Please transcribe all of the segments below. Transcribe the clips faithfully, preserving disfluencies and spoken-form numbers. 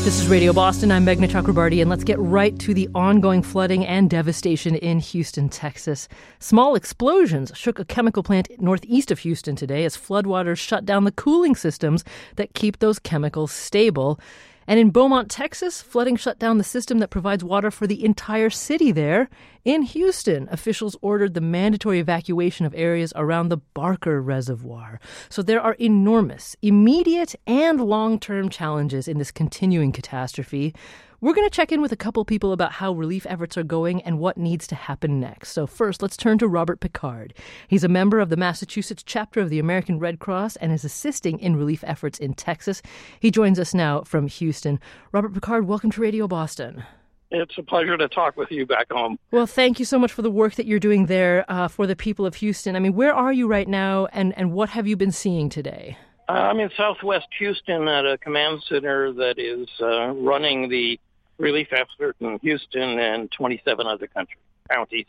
This is Radio Boston. I'm Meghna Chakrabarty, and let's get right to the ongoing flooding and devastation in Houston, Texas. Small explosions shook a chemical plant northeast of Houston today as floodwaters shut down the cooling systems that keep those chemicals stable. And in Beaumont, Texas, flooding shut down the system that provides water for the entire city there. In Houston, officials ordered the mandatory evacuation of areas around the Barker Reservoir. So there are enormous, immediate and long-term challenges in this continuing catastrophe. We're going to check in with a couple people about how relief efforts are going and what needs to happen next. So first, let's turn to Robert Picard. He's a member of the Massachusetts chapter of the American Red Cross and is assisting in relief efforts in Texas. He joins us now from Houston. Robert Picard, welcome to Radio Boston. It's a pleasure to talk with you back home. Well, thank you so much for the work that you're doing there uh, for the people of Houston. I mean, where are you right now, and, and what have you been seeing today? Uh, I'm in southwest Houston at a command center that is uh, running the relief effort in Houston and twenty-seven other country, counties.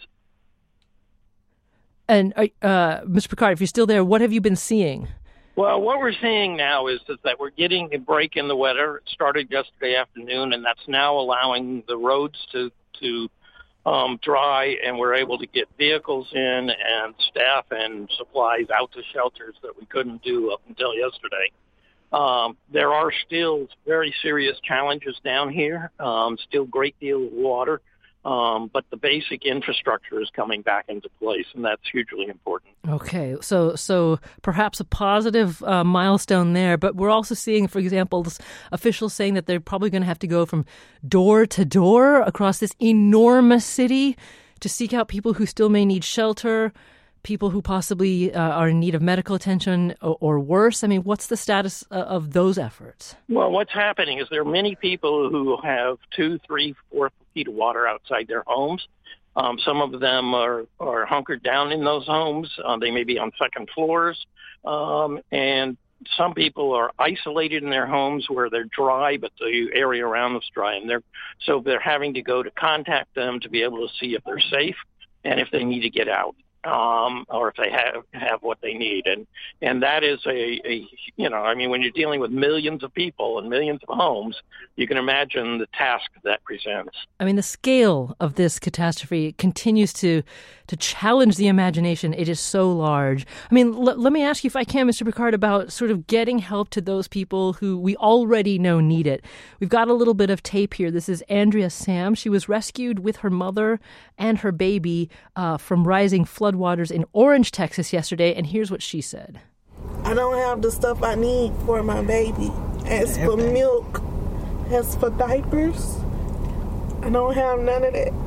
And, uh, Mister Picard, if you're still there, what have you been seeing? Well, what we're seeing now is, is that we're getting a break in the weather. It started yesterday afternoon, and that's now allowing the roads to, to um, dry, and we're able to get vehicles in and staff and supplies out to shelters that we couldn't do up until yesterday. Um, there are still very serious challenges down here, um, still great deal of water, um, but the basic infrastructure is coming back into place, and that's hugely important. Okay, so so perhaps a positive uh, milestone there, but we're also seeing, for example, officials saying that they're probably going to have to go from door to door across this enormous city to seek out people who still may need shelter, people who possibly uh, are in need of medical attention or, or worse. I mean, what's the status uh, of those efforts? Well, what's happening is there are many people who have two, three, four feet of water outside their homes. Um, some of them are, are hunkered down in those homes. Uh, they may be on second floors. Um, and some people are isolated in their homes where they're dry, but the area around them's dry. And they're, so they're having to go to contact them to be able to see if they're safe and if they need to get out. Um, or if they have, have what they need. And and that is a, a, you know, I mean, when you're dealing with millions of people and millions of homes, you can imagine the task that presents. I mean, the scale of this catastrophe continues to to challenge the imagination. It is so large. I mean, l- let me ask you, if I can, Mister Picard, about sort of getting help to those people who we already know need it. We've got a little bit of tape here. This is Andrea Sam. She was rescued with her mother and her baby uh, from rising floodwaters in Orange, Texas yesterday, and here's what she said. I don't have the stuff I need for my baby. As for milk, as for diapers, I don't have none of that.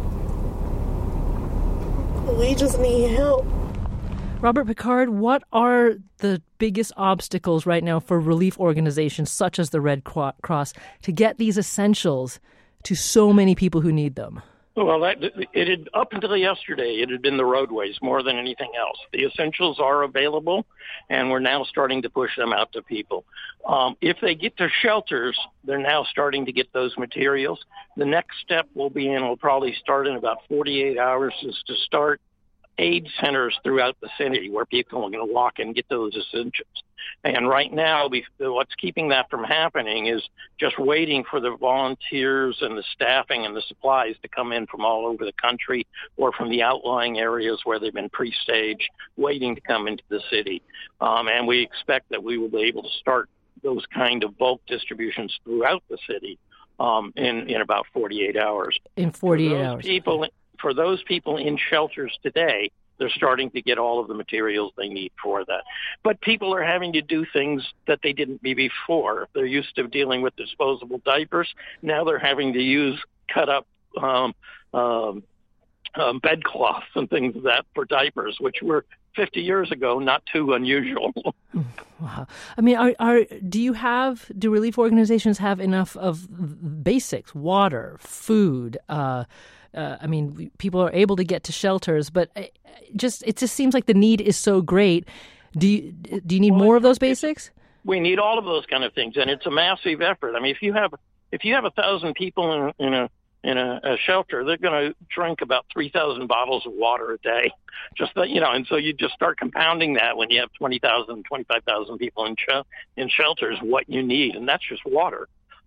We just need help. Robert Picard, what are the biggest obstacles right now for relief organizations such as the Red Cross to get these essentials to so many people who need them? Well, that, it had, up until yesterday, it had been the roadways more than anything else. The essentials are available, and we're now starting to push them out to people. Um, if they get to shelters, they're now starting to get those materials. The next step will be, and will probably start in about forty-eight hours, is to start aid centers throughout the city where people are going to walk and get those essentials. And right now, what's keeping that from happening is just waiting for the volunteers and the staffing and the supplies to come in from all over the country or from the outlying areas where they've been pre-staged, waiting to come into the city. Um, and we expect that we will be able to start those kind of bulk distributions throughout the city um, in, in about forty-eight hours. In forty-eight hours. People, for those people in shelters today, they're starting to get all of the materials they need for that. But people are having to do things that they didn't be before. They're used to dealing with disposable diapers. Now they're having to use cut up um, um, um, bedcloths and things like that for diapers, which were fifty years ago not too unusual. Wow. I mean, are, are do you have, do relief organizations have enough of basics, water, food, uh Uh, I mean, people are able to get to shelters, but just it just seems like the need is so great. Do you do you need well, more of those basics? We need all of those kind of things, and it's a massive effort. I mean, if you have if you have a thousand people in, in a in a, a shelter, they're going to drink about three thousand bottles of water a day. Just that, you know, and so you just start compounding that when you have twenty thousand, twenty-five thousand people in sh- in shelters, what you need, and that's just water.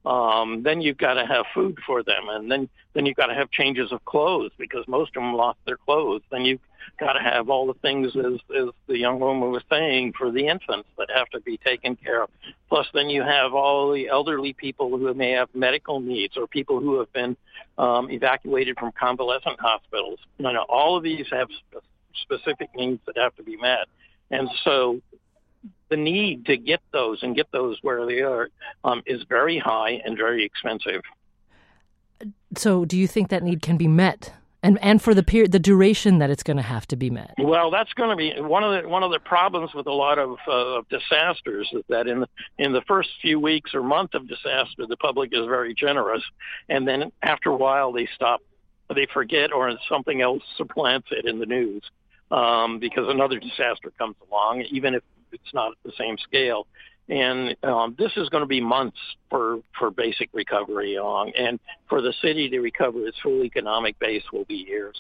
Um, then you've got to have food for them, and then then you've got to have changes of clothes because most of them lost their clothes. Then you've got to have all the things, as, as the young woman was saying, for the infants that have to be taken care of. Plus, then you have all the elderly people who may have medical needs or people who have been um, evacuated from convalescent hospitals. You know, all of these have sp- specific needs that have to be met, and so the need to get those and get those where they are um, is very high and very expensive. So do you think that need can be met? And and for the period, the duration that it's going to have to be met? Well, that's going to be one of the one of the problems with a lot of uh, disasters is that in the, in the first few weeks or month of disaster, the public is very generous. And then after a while, they stop, they forget, or something else supplants it in the news um, because another disaster comes along, even if it's not at the same scale. And um, this is going to be months for, for basic recovery along. And for the city to recover its full economic base will be years.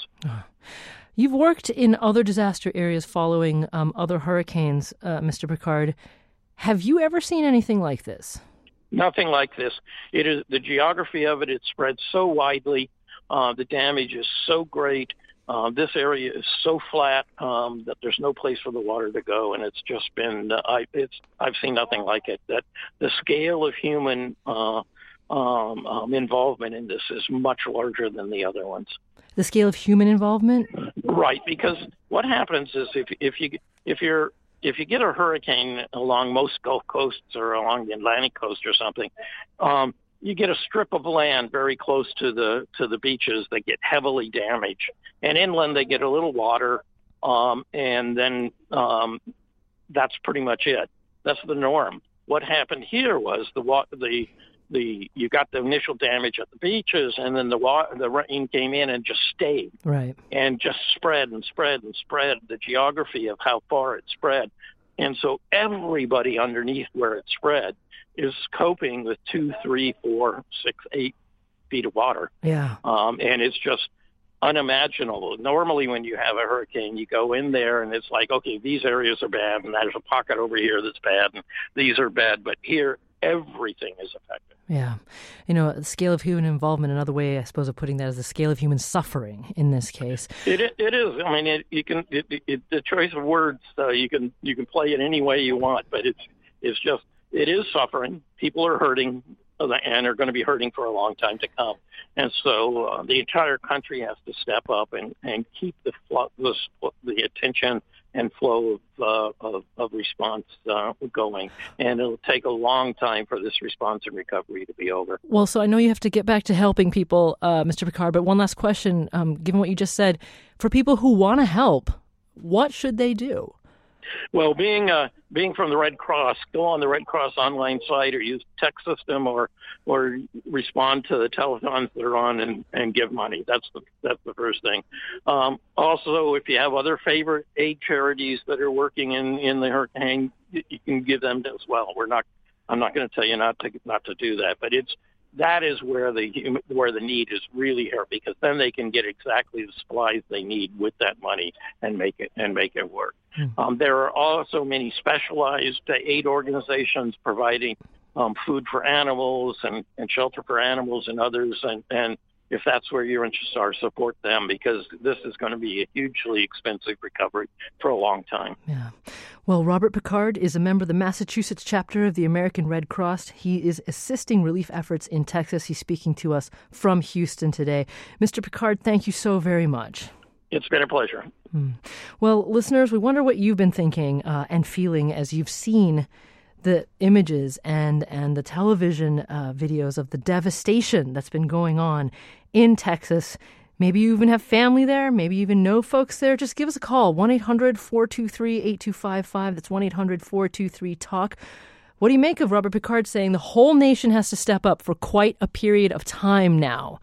You've worked in other disaster areas following um, other hurricanes, uh, Mister Picard. Have you ever seen anything like this? Nothing like this. It is the geography of it. It spreads so widely. Uh, the damage is so great. Uh, this area is so flat um, that there's no place for the water to go, and it's just been uh, I, it's I've seen nothing like it. That the scale of human uh, um, um, involvement in this is much larger than the other ones. The scale of human involvement, right? Because what happens is if if you if you're if you get a hurricane along most Gulf coasts or along the Atlantic coast or something. Um, You get a strip of land very close to the to the beaches that get heavily damaged, and inland they get a little water, um, and then um, that's pretty much it. That's the norm. What happened here was the the the you got the initial damage at the beaches, and then the water, the rain came in and just stayed, right, and just spread and spread and spread. The geography of how far it spread, and so everybody underneath where it spread is coping with two, three, four, six, eight feet of water. Yeah. Um, and it's just unimaginable. Normally when you have a hurricane, you go in there and it's like, okay, these areas are bad and there's a pocket over here that's bad and these are bad. But here, everything is affected. Yeah. You know, the scale of human involvement, another way, I suppose, of putting that is the scale of human suffering in this case. It It is. I mean, it, you can it, it, the choice of words, uh, you can you can play it any way you want, but it's it's just, it is suffering. People are hurting and are going to be hurting for a long time to come. And so uh, the entire country has to step up and, and keep the, flo- the the attention and flow of, uh, of, of response uh, going. And it'll take a long time for this response and recovery to be over. Well, so I know you have to get back to helping people, uh, Mister Picard, but one last question, um, given what you just said. For people who want to help, what should they do? Well, being uh, being from the Red Cross, go on the Red Cross online site or use the text system or or respond to the telethons that are on and, and give money. That's the that's the first thing. Um, also, if you have other favorite aid charities that are working in, in the hurricane, you can give them as well. We're not. I'm not going to tell you not to not to do that, but it's that is where the where the need is really here, because then they can get exactly the supplies they need with that money and make it and make it work. Mm-hmm. Um, there are also many specialized aid organizations providing um, food for animals and, and shelter for animals and others, and, and if that's where your interests are, support them, because this is going to be a hugely expensive recovery for a long time. Yeah. Well, Robert Picard is a member of the Massachusetts chapter of the American Red Cross. He is assisting relief efforts in Texas. He's speaking to us from Houston today. Mister Picard, thank you so very much. It's been a pleasure. Hmm. Well, listeners, we wonder what you've been thinking uh, and feeling as you've seen the images and, and the television uh, videos of the devastation that's been going on in Texas. Maybe you even have family there. Maybe you even know folks there. Just give us a call, one eight hundred four two three eight two five five. That's one eight hundred four two three talk. What do you make of Robert Picard saying the whole nation has to step up for quite a period of time now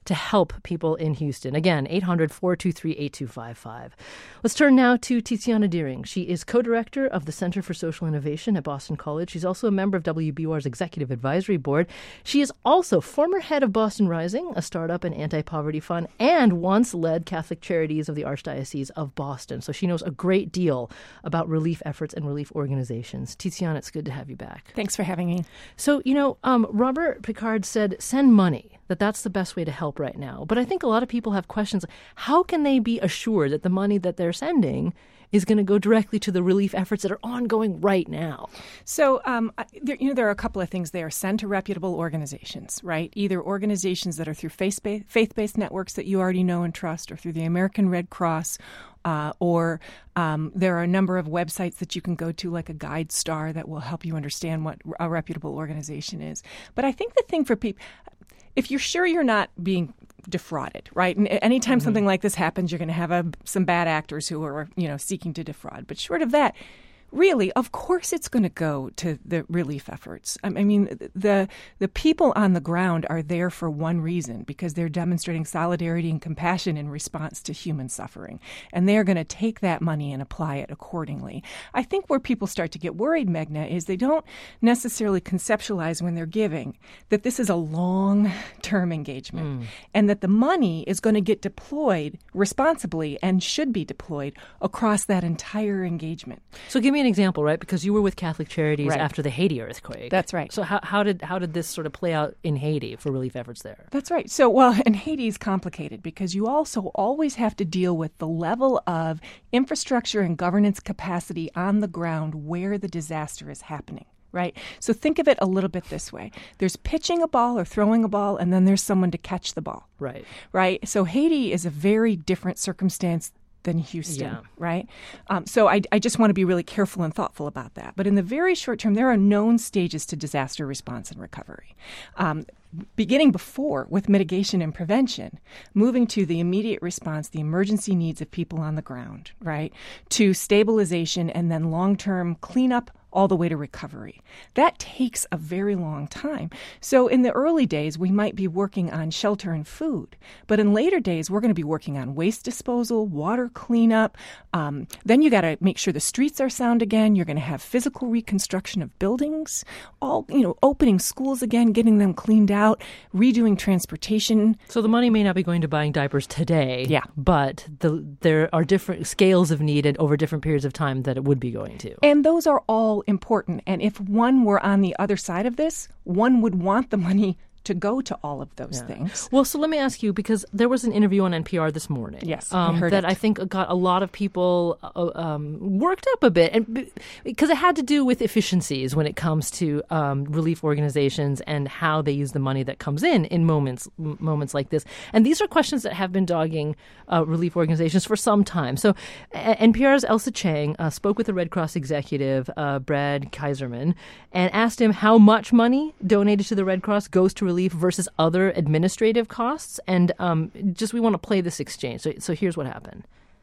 to help people in Houston. Again, eight hundred, four two three, eight two five five. Let's turn now to Tiziana Deering. She is co-director of the Center for Social Innovation at Boston College. She's also a member of W B U R's Executive Advisory Board. She is also former head of Boston Rising, a startup and anti-poverty fund, and once led Catholic Charities of the Archdiocese of Boston. So she knows a great deal about relief efforts and relief organizations. Tiziana, it's good to have you back. Thanks for having me. So, you know, um, Robert Picard said, send money, that that's the best way to help right now. But I think a lot of people have questions. How can they be assured that the money that they're sending is going to go directly to the relief efforts that are ongoing right now? So, um, there, you know, there are a couple of things there. Send to reputable organizations, right? Either organizations that are through faith-based, faith-based networks that you already know and trust, or through the American Red Cross, uh, or um, there are a number of websites that you can go to, like a GuideStar, that will help you understand what a reputable organization is. But I think the thing for people, if you're sure you're not being defrauded, right? And anytime mm-hmm. something like this happens, you're going to have a, some bad actors who are, you know, seeking to defraud. But short of that, really, of course it's going to go to the relief efforts. I mean, the the people on the ground are there for one reason, because they're demonstrating solidarity and compassion in response to human suffering. And they're going to take that money and apply it accordingly. I think where people start to get worried, Meghna, is they don't necessarily conceptualize when they're giving that this is a long-term engagement mm. and that the money is going to get deployed responsibly and should be deployed across that entire engagement. So give me an example, right? Because you were with Catholic Charities right. after the Haiti earthquake. That's right. So how, how did how did this sort of play out in Haiti for relief efforts there? That's right. So, well, and Haiti is complicated because you also always have to deal with the level of infrastructure and governance capacity on the ground where the disaster is happening. Right? So think of it a little bit this way. There's pitching a ball or throwing a ball, and then there's someone to catch the ball. Right. Right? So Haiti is a very different circumstance than Houston, yeah. right? Um, so I, I just want to be really careful and thoughtful about that. But in the very short term, there are known stages to disaster response and recovery. Um, beginning before with mitigation and prevention, moving to the immediate response, the emergency needs of people on the ground, right? To stabilization and then long-term cleanup, all the way to recovery. That takes a very long time. So in the early days, we might be working on shelter and food. But in later days, we're going to be working on waste disposal, water cleanup. Um, then you got to make sure the streets are sound again. You're going to have physical reconstruction of buildings, all, you know, opening schools again, getting them cleaned out, redoing transportation. So the money may not be going to buying diapers today, yeah. but the, there are different scales of need and over different periods of time that it would be going to. And those are all important. And if one were on the other side of this, one would want the money to go to all of those yeah. things. Well, so let me ask you, because there was an interview on N P R this morning. Yes, um, I heard that it. I think got a lot of people uh, um, worked up a bit, and because it had to do with efficiencies when it comes to um, relief organizations and how they use the money that comes in in moments moments like this. And these are questions that have been dogging uh, relief organizations for some time. So uh, N P R's Elsa Chang uh, spoke with the Red Cross executive, uh, Brad Kaiserman, and asked him how much money donated to the Red Cross goes to relief versus other administrative costs. And um, just we want to play this exchange. So, so here's what happened.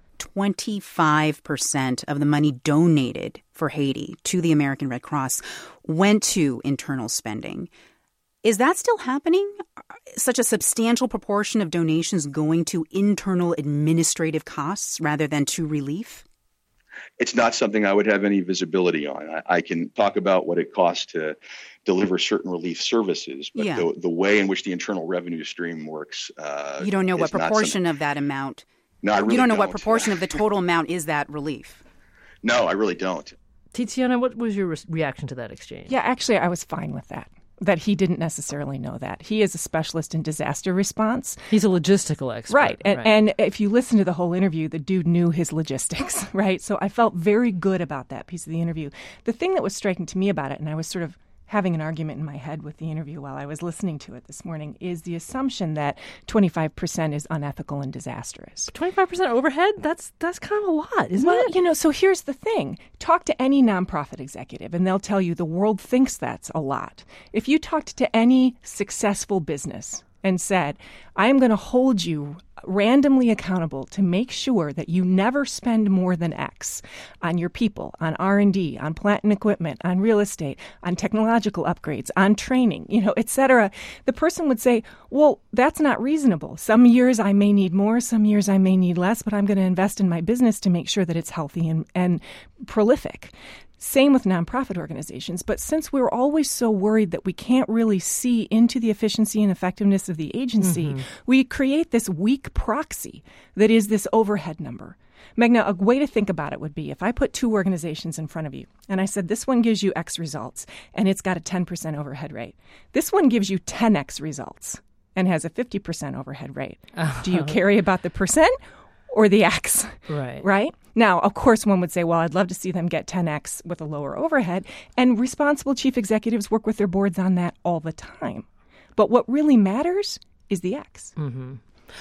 twenty-five percent of the money donated for Haiti to the American Red Cross went to internal spending. Is that still happening? Such a substantial proportion of donations going to internal administrative costs rather than to relief? It's not something I would have any visibility on. I, I can talk about what it costs to deliver certain relief services, but yeah. the, the way in which the internal revenue stream works, uh, you don't know what proportion of that amount. No, I really you don't know don't. what proportion of the total amount is that relief. No, I really don't. Tiziana, what was your re- reaction to that exchange? Yeah, actually, I was fine with that. That he didn't necessarily know that. He is a specialist in disaster response. He's a logistical expert. Right. And, right. and if you listen to the whole interview, the dude knew his logistics, right? So I felt very good about that piece of the interview. The thing that was striking to me about it, and I was sort of having an argument in my head with the interview while I was listening to it this morning, is the assumption that twenty-five percent is unethical and disastrous. twenty-five percent overhead? That's that's kind of a lot, isn't well, it? Well, you know, so here's the thing. Talk to any nonprofit executive, and they'll tell you the world thinks that's a lot. If you talked to any successful business, and said, I am going to hold you randomly accountable to make sure that you never spend more than X on your people, on R and D, on plant and equipment, on real estate, on technological upgrades, on training, you know, et cetera, the person would say, well, that's not reasonable. Some years I may need more, some years I may need less, but I'm going to invest in my business to make sure that it's healthy and, and prolific. Same with nonprofit organizations. But since we're always so worried that we can't really see into the efficiency and effectiveness of the agency, mm-hmm. we create this weak proxy that is this overhead number. Meghna, a way to think about it would be if I put two organizations in front of you and I said, this one gives you X results and it's got a ten percent overhead rate. This one gives you ten X results and has a fifty percent overhead rate. Uh-huh. Do you care about the percent or the X? Right. Right? Now, of course, one would say, well, I'd love to see them get ten X with a lower overhead. And responsible chief executives work with their boards on that all the time. But what really matters is the X. Mm-hmm.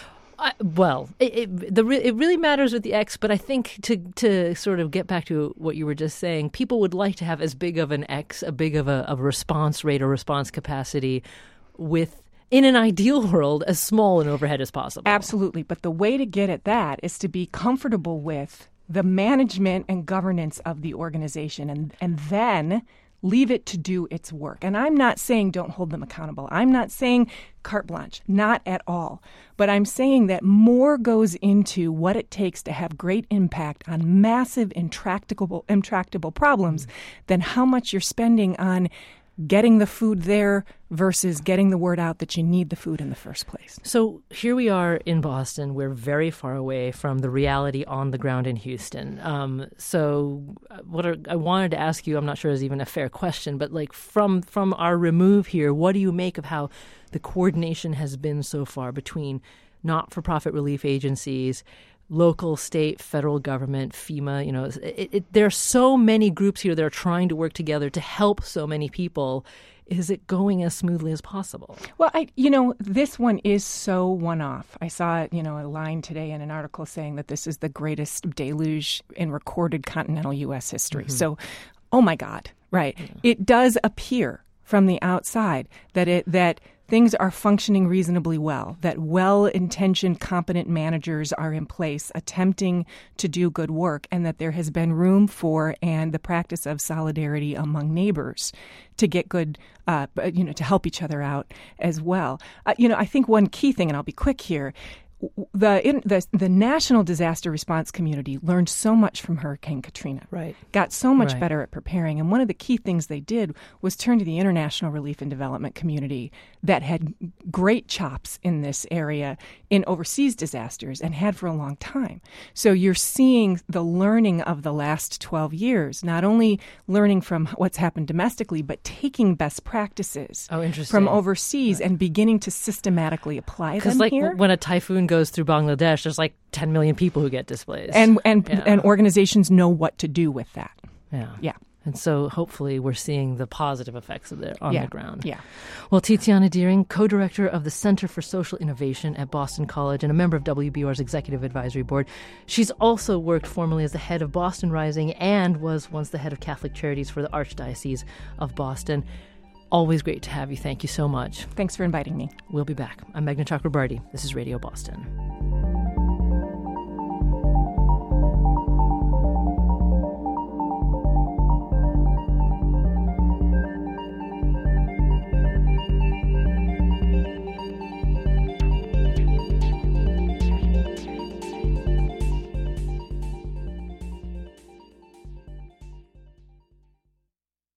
I, well, it, it, the, it really matters with the X, but I think to to sort of get back to what you were just saying, people would like to have as big of an X, a big of a, a response rate or response capacity with, in an ideal world, as small an overhead as possible. Absolutely. But the way to get at that is to be comfortable with the management and governance of the organization and, and then leave it to do its work. And I'm not saying don't hold them accountable. I'm not saying carte blanche, not at all. But I'm saying that more goes into what it takes to have great impact on massive, intractable, intractable problems than how much you're spending on getting the food there versus getting the word out that you need the food in the first place. So here we are in Boston. We're very far away from the reality on the ground in Houston. Um, so what are, I wanted to ask you, I'm not sure is even a fair question, but like from, from our remove here, what do you make of how the coordination has been so far between not-for-profit relief agencies, local, state, federal government, FEMA? You know, it, it, there are so many groups here that are trying to work together to help so many people. Is it going as smoothly as possible? Well, I, you know, this one is so one-off. I saw, you know, a line today in an article saying that this is the greatest deluge in recorded continental U S history. Mm-hmm. So, oh my God, right. Yeah. It does appear from the outside that it that things are functioning reasonably well, that well-intentioned, competent managers are in place attempting to do good work, and that there has been room for and the practice of solidarity among neighbors to get good, uh, you know, to help each other out as well. Uh, you know, I think one key thing, and I'll be quick here, The, in, the the national disaster response community learned so much from Hurricane Katrina. Right. Got so much right. better at preparing. And one of the key things they did was turn to the international relief and development community that had great chops in this area in overseas disasters and had for a long time. So you're seeing the learning of the last twelve years, not only learning from what's happened domestically, but taking best practices oh, interesting. from overseas right. and beginning to systematically apply them Because like here. when a typhoon goes through Bangladesh, there's like ten million people who get displaced. And and yeah. and organizations know what to do with that. Yeah. Yeah. And so hopefully we're seeing the positive effects of it on yeah. the ground. Yeah. Well, Tiziana Deering, co-director of the Center for Social Innovation at Boston College and a member of W B U R's Executive Advisory Board. She's also worked formerly as the head of Boston Rising and was once the head of Catholic Charities for the Archdiocese of Boston. Always great to have you. Thank you so much. Thanks for inviting me. We'll be back. I'm Meghna Chakrabarty. This is Radio Boston.